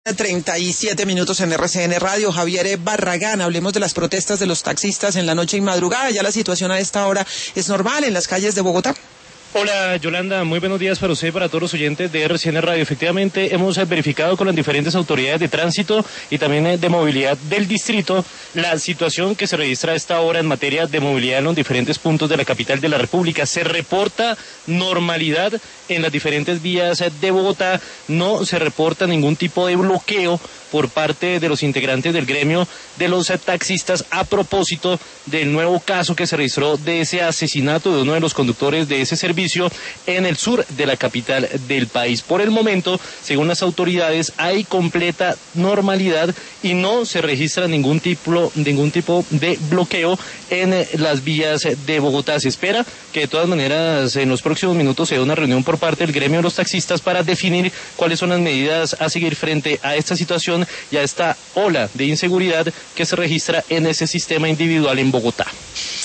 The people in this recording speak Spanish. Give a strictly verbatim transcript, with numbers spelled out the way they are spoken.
treinta y siete minutos en R C N Radio. Javier Barragán, hablemos de las protestas de los taxistas en la noche y madrugada. Ya la situación a esta hora es normal en las calles de Bogotá. Hola Yolanda, muy buenos días para usted y para todos los oyentes de R C N Radio. Efectivamente hemos verificado con las diferentes autoridades de tránsito y también de movilidad del distrito la situación que se registra a esta hora en materia de movilidad en los diferentes puntos de la capital de la República. Se reporta normalidad en las diferentes vías de Bogotá, no se reporta ningún tipo de bloqueo por parte de los integrantes del gremio de los taxistas a propósito del nuevo caso que se registró de ese asesinato de uno de los conductores de ese servicio en el sur de la capital del país. Por el momento, según las autoridades, hay completa normalidad y no se registra ningún tipo, ningún tipo de bloqueo en las vías de Bogotá. Se espera que de todas maneras en los próximos minutos se dé una reunión por parte del gremio de los taxistas para definir cuáles son las medidas a seguir frente a esta situación y a esta ola de inseguridad que se registra en ese sistema individual en Bogotá.